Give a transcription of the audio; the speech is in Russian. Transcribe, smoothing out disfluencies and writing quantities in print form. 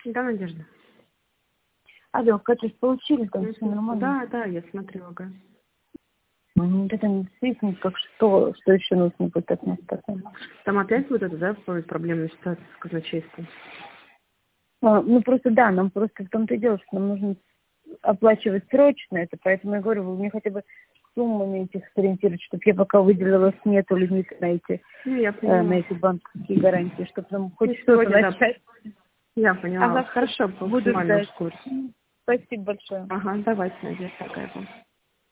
Да, Надежда. Алло, Катюш, получили там все нормально? Да, я смотрю, ага. Это не действительно, как что еще нужно будет от нас потом. Там опять вот это, да, проблемная ситуация с казначейством? Ну, просто да, нам просто в том-то и дело, что нам нужно оплачивать срочно это, поэтому я говорю, вы мне хотя бы суммами этих сориентировать, чтобы я пока выделила нету лимита на эти, на эти банковские гарантии, чтобы нам хоть что-то начать. Я поняла. Ага, Хорошо, буду ждать. в курсе. Спасибо большое. Ага, давайте, Надежда, такая.